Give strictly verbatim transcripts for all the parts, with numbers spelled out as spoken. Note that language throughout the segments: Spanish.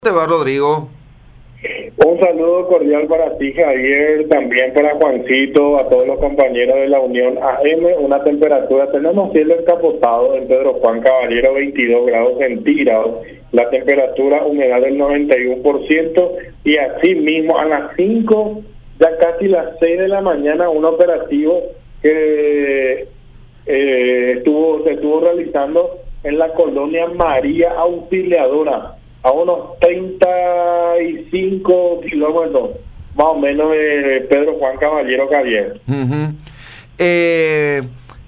¿Te va, Rodrigo? Un saludo cordial para ti, Javier, también para Juancito, a todos los compañeros de la Unión A M. Una temperatura, tenemos cielo encapotado en Pedro Juan Caballero, veintidós grados centígrados, la temperatura, humedad del noventa y uno por ciento, y así mismo a las cinco, ya casi las seis de la mañana, un operativo que eh, estuvo se estuvo realizando en la colonia María Auxiliadora, a unos treinta y cinco kilómetros más o menos de Pedro Juan Caballero, Javier. Uh-huh. eh,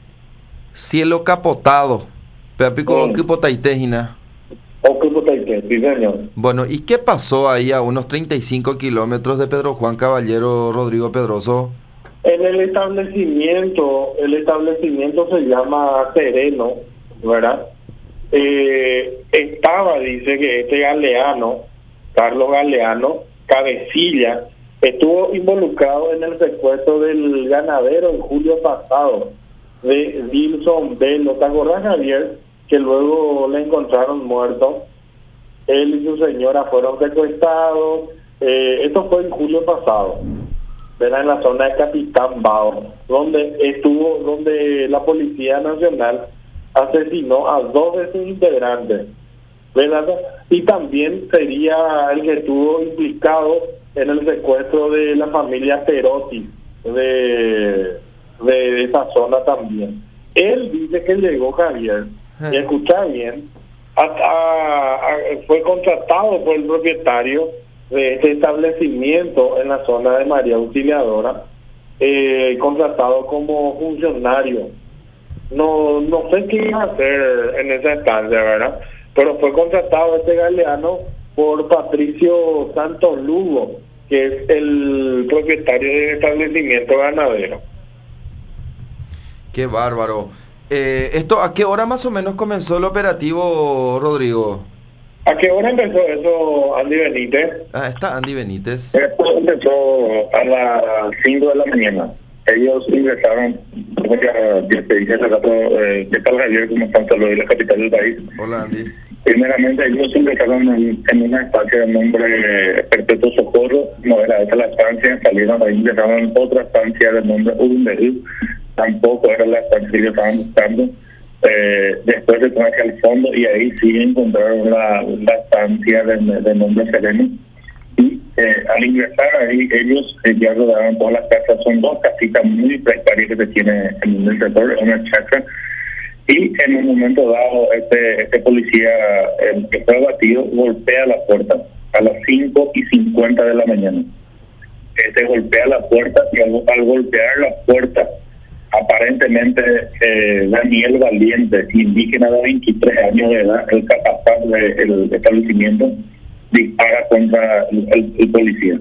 cielo capotado. Pepico Mm. Kipotaitejina. O Kipotaite, sí, señor. Bueno, ¿y qué pasó ahí a unos treinta y cinco kilómetros de Pedro Juan Caballero, Rodrigo Pedroso? En el establecimiento, el establecimiento se llama Sereno, ¿verdad? Eh, estaba, dice que este Galeano, Carlos Galeano, cabecilla, estuvo involucrado en el secuestro del ganadero en julio pasado, de Dilson Velo. ¿Te acordás, Javier? Que luego le encontraron muerto. Él y su señora fueron secuestrados. Eh, esto fue en julio pasado, era en la zona de Capitán Bao, donde estuvo, donde la Policía Nacional asesinó a dos de sus integrantes, ¿verdad? Y también sería el que estuvo implicado en el secuestro de la familia Perotti de, de esa zona también. Él dice que llegó, Javier, y escucha bien, a, a, a, fue contratado por el propietario de este establecimiento en la zona de María Auxiliadora, eh, contratado como funcionario. No no sé qué iba a hacer en esa estancia, ¿verdad? Pero fue contratado este Galeano por Patricio Santos Lugo, que es el propietario del establecimiento ganadero. Qué bárbaro. Eh, ¿esto a qué hora más o menos comenzó el operativo, Rodrigo? ¿A qué hora empezó eso, Andy Benítez? Ah, está Andy Benítez. Esto empezó a las cinco de la mañana. Ellos ingresaron, como ya te dije hace rato, eh, ¿qué tal, Javier? ¿Cómo están? Saludos de la capital del país. Hola, Andy. Primeramente, ellos ingresaron en, en una estancia de nombre Perpetuo Socorro, no era esa la estancia, salieron ahí, ingresaron en otra estancia de nombre Urumberú, tampoco era la estancia que ellos estaban buscando. Eh, después se fue hacia el fondo y ahí sí encontraron la, la estancia de, de nombre Sereno. Y eh, al ingresar ahí, ellos eh, ya rodaron todas las casas. Son dos casitas muy precarias que se tiene en el sector, una chacra. Y en un momento dado, este este policía eh, que fue abatido golpea la puerta a las cinco y cincuenta de la mañana. Este golpea la puerta y al, al golpear la puerta, aparentemente eh, Daniel Valiente, indígena de veintitrés años de edad, el capataz del establecimiento, dispara contra el, el, el policía.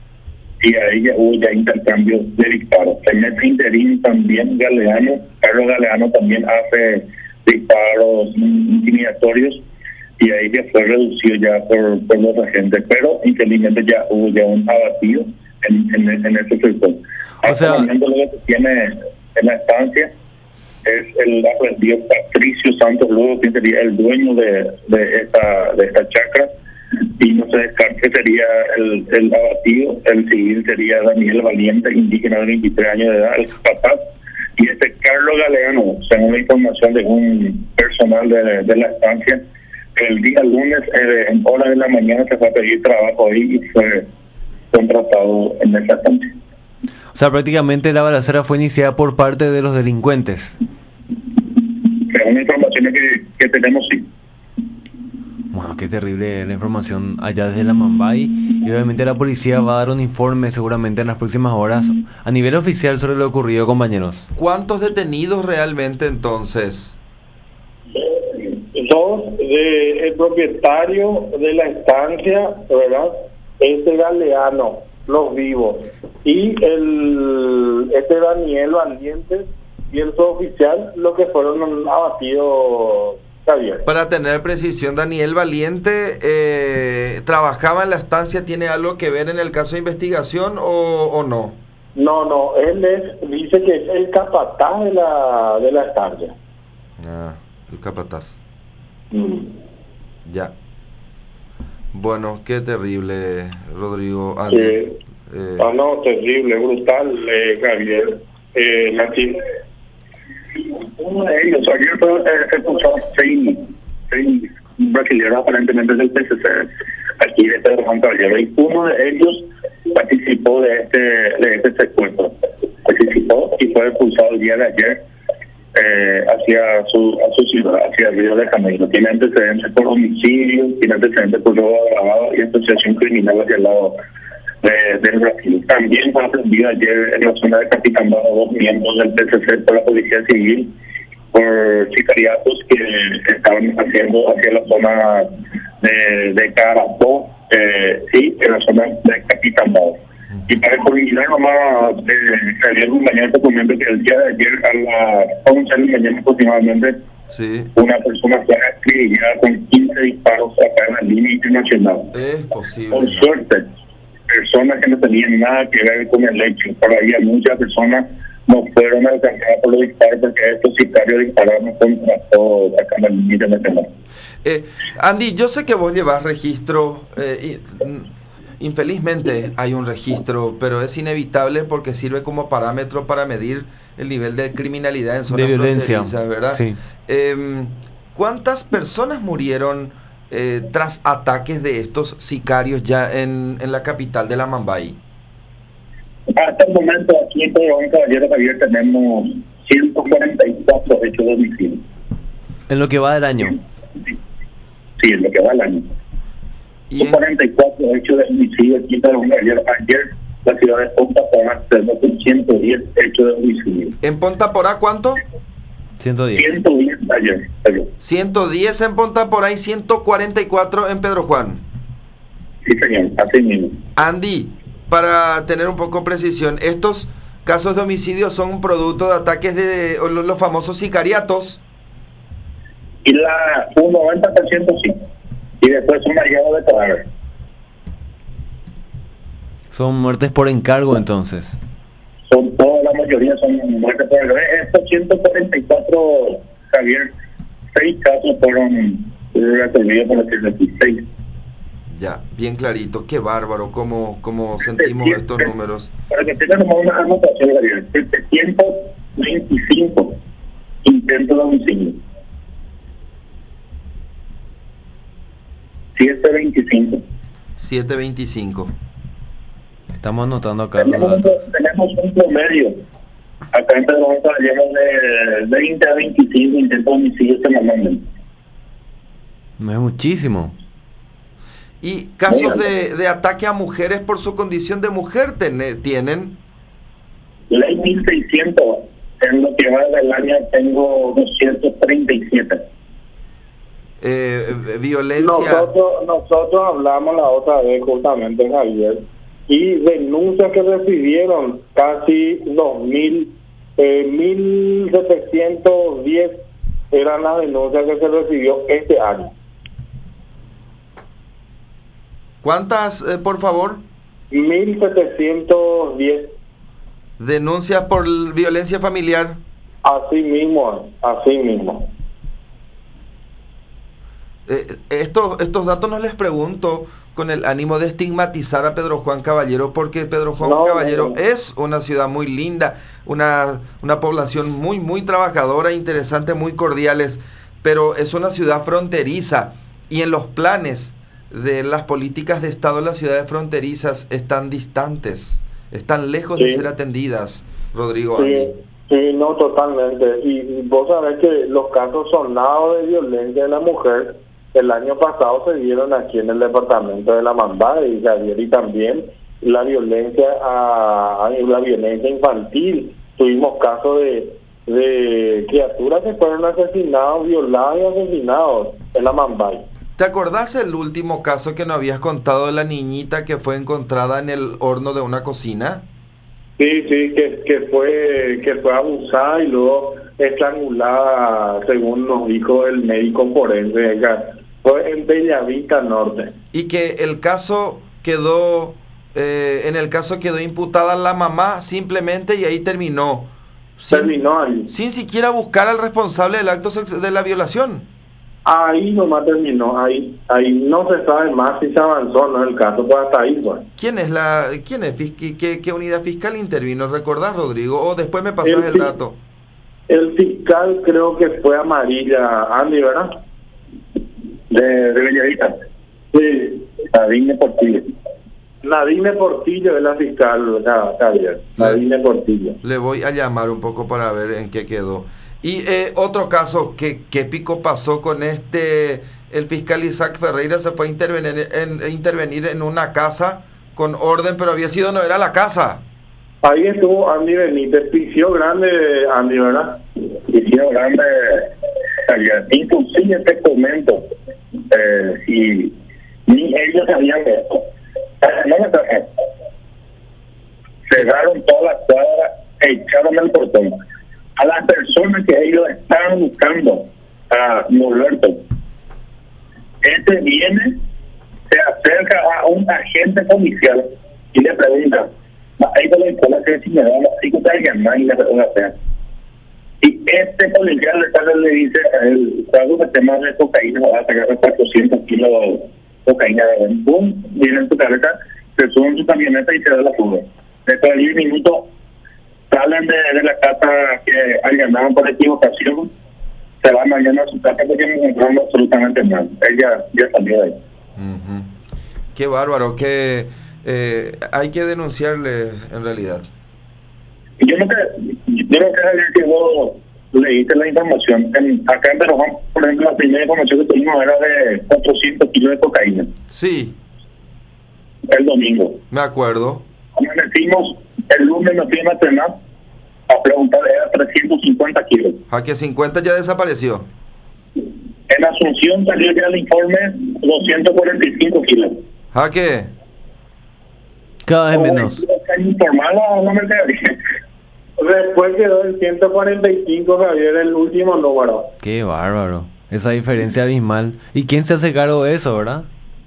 Y ahí ya hubo ya intercambio de disparos. En ese interín también Galeano, Carlos Galeano también hace disparos intimidatorios y ahí ya fue reducido ya por, por los agentes, pero infelizmente ya hubo ya un abatido en, en, en ese sector. O sea, lo que se tiene en la estancia es el aprendido Patricio Santos Lugo, que sería el dueño de, de esta de esta chacra, y no se descarta que sería el, el abatido. El civil sería Daniel Valiente, indígena de veintitrés años de edad, el capataz, y este Carlos Galeano, según la información de un personal de, de la estancia, el día lunes eh, en horas de la mañana se fue a pedir trabajo ahí y fue contratado en esa estancia. O sea, prácticamente la balacera fue iniciada por parte de los delincuentes. Según informaciones que, que tenemos, sí. Bueno, qué terrible la información allá desde la Mambay. Y obviamente la policía va a dar un informe seguramente en las próximas horas a nivel oficial sobre lo ocurrido, compañeros. ¿Cuántos detenidos realmente entonces? Dos de el propietario de la estancia, ¿verdad? Este Galeano, los vivos, y el este Daniel Valiente y el suboficial, lo que fueron abatidos, Javier. Para tener precisión, Daniel Valiente eh, trabajaba en la estancia. ¿Tiene algo que ver en el caso de investigación o, o no? No, no, él es, dice que es el capataz de la de la estancia. Ah, el capataz. Mm. Ya. Bueno, qué terrible, Rodrigo. Andy. Eh, Eh, ah, no, terrible, brutal, eh, Javier. Eh, Nati. Uno de ellos, ayer fue eh, expulsado seis, seis brasileños aparentemente del P C C aquí de Pedro Juan Caballero, y uno de ellos participó de este de este secuestro, participó y fue expulsado el día de ayer eh, hacia su a su ciudad, hacia el Río de Janeiro. Tiene antecedentes por homicidio, tiene antecedentes por robo agravado y asociación criminal hacia el lado de, del Brasil. También fue aprendido ayer en la zona de Capitán Bajo dos miembros del P C C por la Policía Civil por sicariatos que estaban haciendo hacia la zona de, de Carapó eh, y en la zona de Capitán Bajo. Y para culminar nomás, eh, ayer mañana te comento que el día de ayer a las once de la mañana aproximadamente, sí. una persona fue acribillada con quince disparos acá en la línea internacional. Es posible. Por ¿no? suerte, personas que no tenían nada que ver con el hecho, por ahí muchas personas no fueron alcanzadas por los disparos porque estos sicarios dispararon contra todos acá en la línea internacional. Eh, Andy, yo sé que vos llevas registro, eh, y, mm, infelizmente hay un registro, pero es inevitable porque sirve como parámetro para medir el nivel de criminalidad en zonas de violencia, fronterizas, ¿verdad? Sí. Eh, ¿Cuántas personas murieron eh, tras ataques de estos sicarios ya en, en la capital de la Mambay? Hasta el momento aquí en Pedro Juan Caballero Javier tenemos ciento cuarenta y cuatro hechos de homicidio. En lo que va del año. Sí, en lo que va el año. Y en, cuarenta y cuatro hechos de homicidio aquí en Pedro Juan Caballero. Ayer la ciudad de Ponta Porá tenemos ciento diez hechos de homicidio. ¿En Ponta Porá cuánto? ciento diez. ciento diez ayer. ayer. ciento diez en Ponta Porá y ciento cuarenta y cuatro en Pedro Juan. Sí, señor, así mismo. Andy, para tener un poco de precisión, estos casos de homicidio son un producto de ataques de los, los famosos sicariatos. Y la un noventa por ciento sí. Y después un hallado de cadáver. Son muertes por encargo entonces. Son toda la mayoría son muertes por el estos ciento cuarenta y cuatro, Javier, seis casos fueron resolvidos por los dieciséis. Ya, bien clarito, qué bárbaro, cómo, cómo sentimos Sí, estos sí. números. Para que tengan una anotación, Javier, setecientos veinticinco intentos de homicidio. setecientos veinticinco. setecientos veinticinco. Estamos anotando acá los Tenemos, un- datos. tenemos un promedio. Acá en Pedro Juan Caballero de veinte a veinticinco intentos de homicidio semanalmente. No es muchísimo. Y casos Mira. de, de ataque a mujeres por su condición de mujer ten- tienen. Ley mil seiscientos, en lo que va del año tengo doscientos treinta y siete. Eh, violencia. Nosotros, nosotros hablamos la otra vez justamente, Javier, y denuncias que recibieron casi dos mil, eh, mil setecientos diez eran las denuncias que se recibió este año. ¿Cuántas, eh, por favor? mil setecientos diez, Denuncias por l- violencia familiar. así mismo, así mismo. Eh, estos, estos datos no les pregunto con el ánimo de estigmatizar a Pedro Juan Caballero, porque Pedro Juan No, Caballero no, no. es una ciudad muy linda, una, una población muy, muy trabajadora, interesante, muy cordiales, pero es una ciudad fronteriza y en los planes de las políticas de Estado las ciudades fronterizas están distantes, están lejos de Sí. ser atendidas, Rodrigo. Sí, Andy. sí, no, totalmente. Y, y vos sabés que los casos sonados de violencia de la mujer el año pasado se dieron aquí en el departamento de la Mambay y Javier, y también la violencia a, a la violencia infantil. Tuvimos casos de, de criaturas que fueron asesinados, violados y asesinados en la Mambay. ¿Te acordás el último caso que nos habías contado de la niñita que fue encontrada en el horno de una cocina? Sí, sí, que, que fue que fue abusada y luego estrangulada, según nos dijo el médico forense. Fue en Bellavista Norte. Y que el caso quedó, eh, en el caso quedó imputada la mamá simplemente y ahí terminó. Sin, Terminó ahí. sin siquiera buscar al responsable del acto sex- de la violación. Ahí nomás terminó, ahí ahí no se sabe más si se avanzó o no el caso, pues hasta ahí, pues. ¿Quién es la, quién es, fisc- qué, qué unidad fiscal intervino? ¿Recordás, Rodrigo? O después me pasás El, el fi- dato. el fiscal creo que fue Amarilla, Andy, ¿verdad? De, de Bellavista, Sí, Nadine Portillo. Nadine Portillo es la fiscal, ja- Javier, Nadine Portillo. Le voy a llamar un poco para ver en qué quedó. Y eh, otro caso, ¿qué, qué pico pasó con este? El fiscal Isaac Ferreira se fue a intervenir en, a intervenir en una casa con orden, pero había sido, no era la casa. Ahí estuvo Andy Benítez, pisió grande Andy, ¿verdad? Hicieron grande ayer. Inclusive te comento, eh, y ni ellos sabían de esto. No me traje. Cerraron toda la cuadra, echaron el portón. A las personas que ellos estaban buscando, a Norberto, este viene, se acerca a un agente policial y le pregunta, ahí con la escuela que si me da, ahí con alguien más y le pregunta, y este policial le, sale, le dice a él, cuando se tema de cocaína, va a sacar cuatrocientos kilos de cocaína, boom, viene en su cabeza, se sube en su camioneta y se da la fuga. Después de diez minutos salen de, de la casa que allanaron por equivocación, se van mañana a su casa porque no encontraron absolutamente nada. Ella ya salió de ahí. Ujú. Qué bárbaro, que eh, hay que denunciarle en realidad. Y yo no creo, yo no creo que vos leíste la información. En, acá en Perojón, por ejemplo, la primera información que tuvimos era de cuatrocientos kilos de cocaína Sí, el domingo. me acuerdo. Amanecimos, el lunes nos fuimos a entrenar a preguntar, era trescientos cincuenta kilos. A que cincuenta ya desapareció. En Asunción salió ya el informe doscientos cuarenta y cinco kilos. ¿A qué? Cada vez ¿Cómo menos. está informada o no me mercadería? Después quedó el ciento cuarenta y cinco, Javier, el último número. Qué bárbaro. Esa diferencia abismal. ¿Y quién se hace cargo de eso, verdad?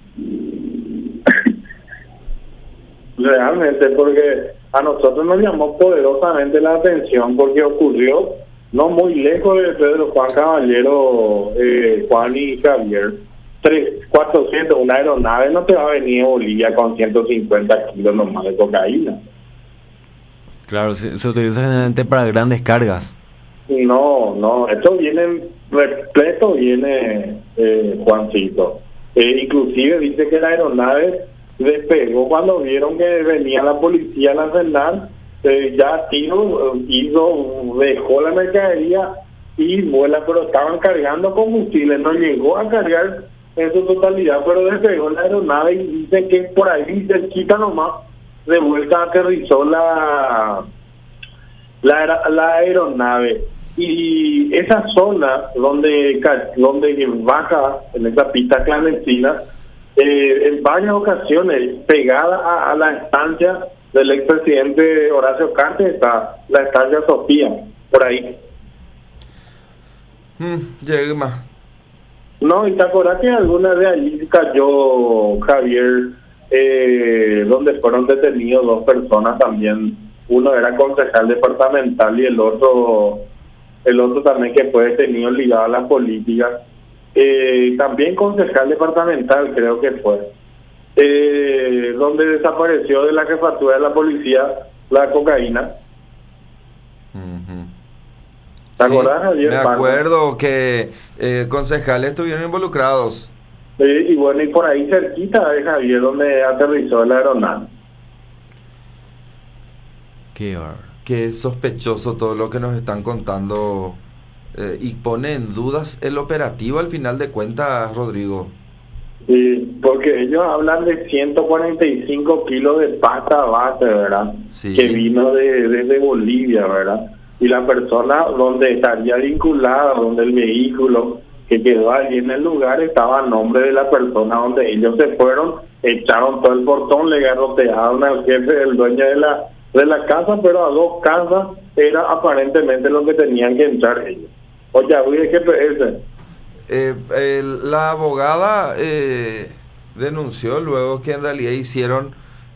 Realmente, porque a nosotros nos llamó poderosamente la atención porque ocurrió no muy lejos de Pedro Juan Caballero, eh, Juan y Javier. Tres, cuatrocientos, una aeronave no te va a venir a Bolivia con ciento cincuenta kilos nomás de cocaína. Claro, se, se utiliza generalmente para grandes cargas. No, no, esto viene repleto, viene eh, Juancito. Eh, inclusive dice que la aeronave despegó cuando vieron que venía la policía nacional, eh, ya tiro, eh, hizo, dejó la mercadería y vuela, pero estaban cargando combustible, no llegó a cargar en su totalidad, pero despegó la aeronave y dice que por ahí cerquita nomás, de vuelta aterrizó la, la, la aeronave. Y esa zona donde, donde baja en esa pista clandestina, eh, en varias ocasiones pegada a, a la estancia del expresidente Horacio Cartes está la estancia Sofía, por ahí. Mm, llegué más. No, y te acuerdas que alguna de allí cayó, Javier, eh, donde fueron detenidos dos personas también. Uno era concejal departamental y el otro el otro también que fue detenido ligado a las políticas. Eh, también concejal departamental creo que fue. Eh, donde desapareció de la jefatura de la policía la cocaína. Ujú. ¿Te Sí, acordás, Javier? me acuerdo que eh, concejales estuvieron involucrados. Eh, y bueno, y por ahí cerquita de Javier, donde aterrizó la aeronave. Qué bárbaro. Qué sospechoso todo lo que nos están contando eh, y pone en dudas el operativo al final de cuentas, Rodrigo. Sí, porque ellos hablan de ciento cuarenta y cinco kilos de pasta base, ¿verdad? Sí. Que vino de, desde Bolivia, ¿verdad? Y la persona donde estaría vinculada, donde el vehículo que quedó allí en el lugar estaba a nombre de la persona donde ellos se fueron, echaron todo el portón, le garrotearon al jefe, el dueño de la de la casa, pero a dos casas era aparentemente lo que tenían que entrar ellos. Oye, voy de G P S. Eh, el- la abogada eh, denunció luego que en realidad hicieron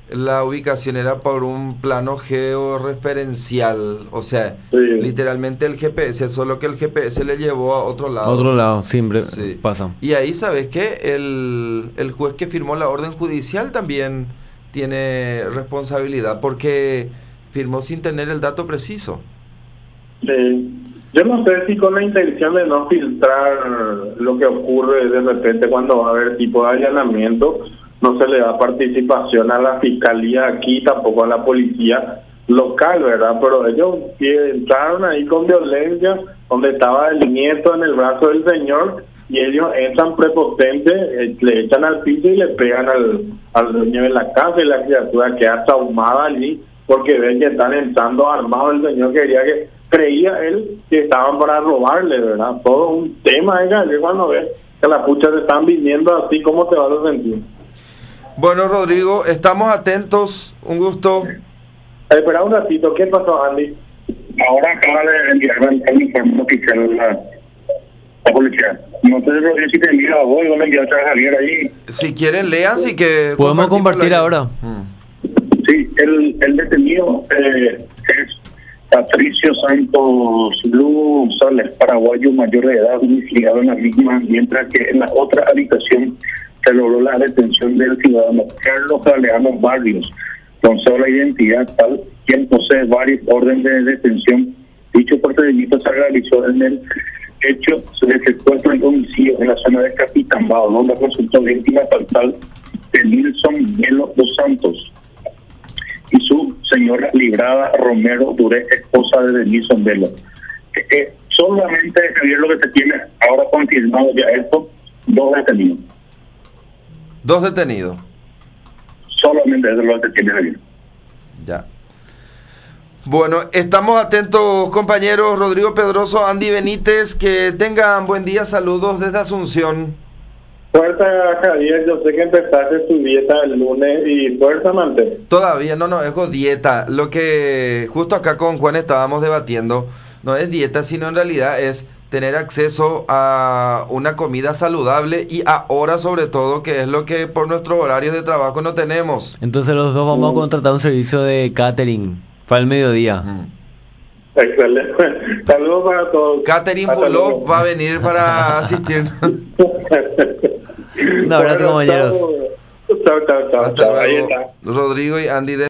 la ubicación era por un plano georreferencial, o sea, Sí. literalmente el G P S, solo que el G P S le llevó a otro lado. A otro lado, siempre Sí. pasa. Y ahí, ¿sabes qué? El, el juez que firmó la orden judicial también tiene responsabilidad porque firmó sin tener el dato preciso. Sí. Yo no sé si con la intención de no filtrar lo que ocurre de repente cuando va a haber tipo de allanamiento, no se le da participación a la fiscalía aquí, tampoco a la policía local, ¿verdad? Pero ellos entraron ahí con violencia, donde estaba el nieto en el brazo del señor, y ellos entran prepotentes, eh, le echan al piso y le pegan al, al dueño de la casa, y la criatura queda traumada allí, porque ven que están entrando armados. El señor quería que, creía él que estaban para robarle, ¿verdad? Todo un tema, ¿eh? Cuando ves que las puchas te están viniendo así, ¿cómo te vas a sentir? Bueno, Rodrigo, estamos atentos, un gusto. Eh, espera un ratito, ¿qué pasó, Andy? Ahora acaba de enviarme el informe oficial la, la policía. No sé si te envía a vos o le enviaste a Javier ahí. Si quieren, lean, si que... ¿Podemos compartir la- ahora? Mm. Sí, el, el detenido eh, es Patricio Santos Lu González, paraguayo mayor de edad, domiciliado en la misma, mientras que en la otra habitación se logró la detención del ciudadano Carlos Galeano Barrios, con sola identidad tal, quien posee varias órdenes de detención. Dicho procedimiento se realizó en el hecho de secuestro y homicidio en la zona de Capitambao, donde resultó víctima fatal de Nilson Melo dos Santos y su señora Librada Romero Duré, esposa de Nilson Velo. Eh, eh, solamente, Javier, lo que se tiene ahora confirmado ya esto, dos detenidos. Dos detenidos. Solamente eso es lo que se tiene, Javier. Ya. Bueno, estamos atentos, compañeros. Rodrigo Pedroso, Andy Benítez, que tengan buen día. Saludos desde Asunción. Fuerza, Javier, yo sé que empezaste tu dieta el lunes y fuerza, mantén. Todavía no, no, es dieta. Lo que justo acá con Juan estábamos debatiendo, no es dieta, sino en realidad es tener acceso a una comida saludable y ahora sobre todo, que es lo que por nuestros horarios de trabajo no tenemos. Entonces los dos vamos a contratar un servicio de catering para el mediodía. Mm. Excelente. Saludos para todos. Catherine Hasta Fulop luego. va a venir para asistir. Un abrazo, Bueno, compañeros. chao, chao, chao, Hasta chao. Ahí luego. está. Rodrigo y Andy de